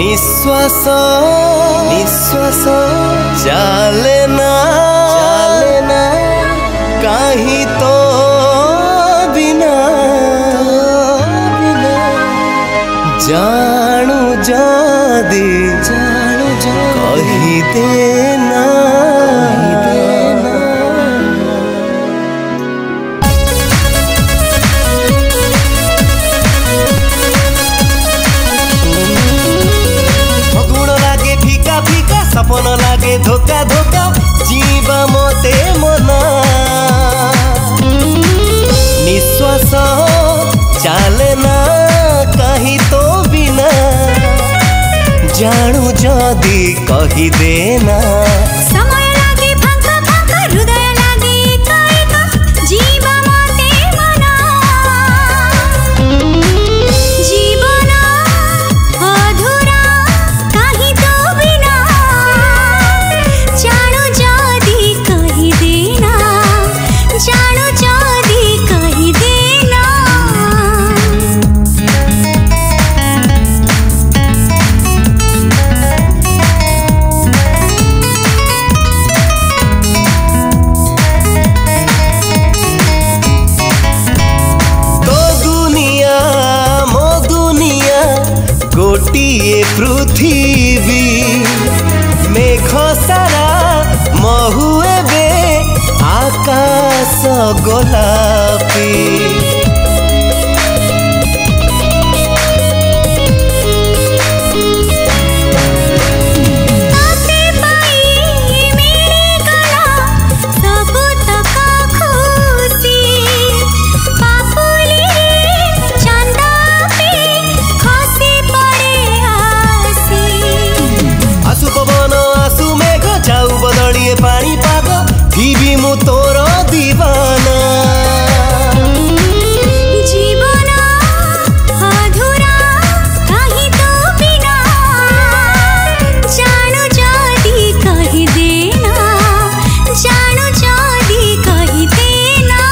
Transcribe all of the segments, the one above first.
निश्वास निश्वास चाले ना कहीं तो बिना जानू जादी कही देना सपन लागे धोका धोका जीवा मते मना निश्वास चाले ना कहीं तो बिना जानू जदी कही देना समय लागे फांका फांका हृदय लागे एका एका जीवा मते मना जीवन अधूरा कहीं तो बिना जानू जदी कही देना जानू जदी कही देना गोटिए पृथ्वी मेघ सारा महुए बे आकाश गोलापी बदलिए पानी पाग भी मु तोर दीवाना जीवन अधूरा कहीं तो बिना जानू जदी कही देना जानू जदी कही देना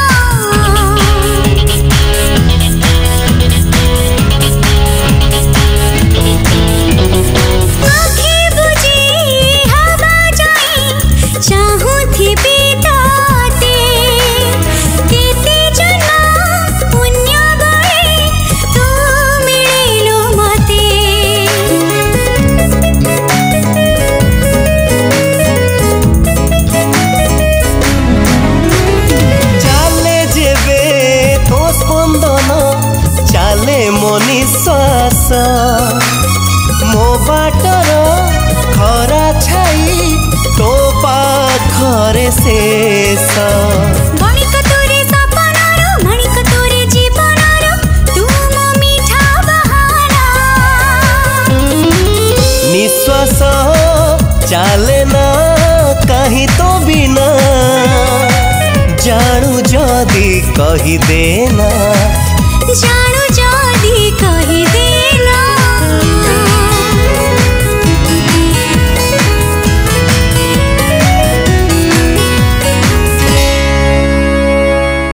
आँखें बुझी हवा जाई चाहूं थी बीताते केते जन्म पुण्य गए तू मिलिलो मते चाले जेबे तो स्पंदन चाले मो निश्वास मो बाटर खरा छाई तो पाखरे शेष बणिक तोरे सपनारो मणिक तोरे जीवनारो तू मो मीठा बहाना निश्वास चाले ना कहीं तो बिना जानू जदी कही देना जानू